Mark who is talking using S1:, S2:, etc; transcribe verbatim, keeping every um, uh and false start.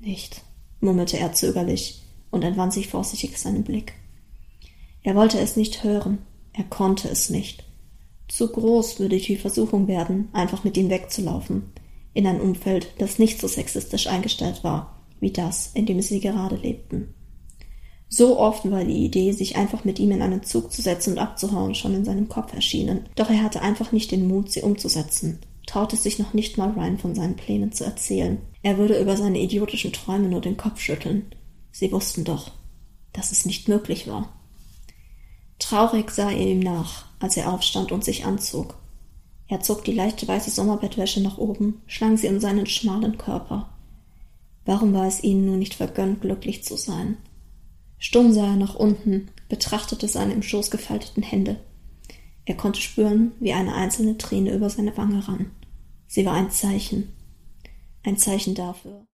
S1: Nicht, murmelte er zögerlich und entwand sich vorsichtig seinen Blick. Er wollte es nicht hören, er konnte es nicht. Zu groß würde die Versuchung werden, einfach mit ihm wegzulaufen, in ein Umfeld, das nicht so sexistisch eingestellt war, wie das, in dem sie gerade lebten. So oft war die Idee, sich einfach mit ihm in einen Zug zu setzen und abzuhauen, schon in seinem Kopf erschienen, doch er hatte einfach nicht den Mut, sie umzusetzen, traute sich noch nicht mal Ryan von seinen Plänen zu erzählen. Er würde über seine idiotischen Träume nur den Kopf schütteln. Sie wussten doch, dass es nicht möglich war. Traurig sah er ihm nach, als er aufstand und sich anzog. Er zog die leichte weiße Sommerbettwäsche nach oben, schlang sie um seinen schmalen Körper. Warum war es ihnen nur nicht vergönnt, glücklich zu sein? Stumm sah er nach unten, betrachtete seine im Schoß gefalteten Hände. Er konnte spüren, wie eine einzelne Träne über seine Wange rann. Sie war ein Zeichen. Ein Zeichen dafür,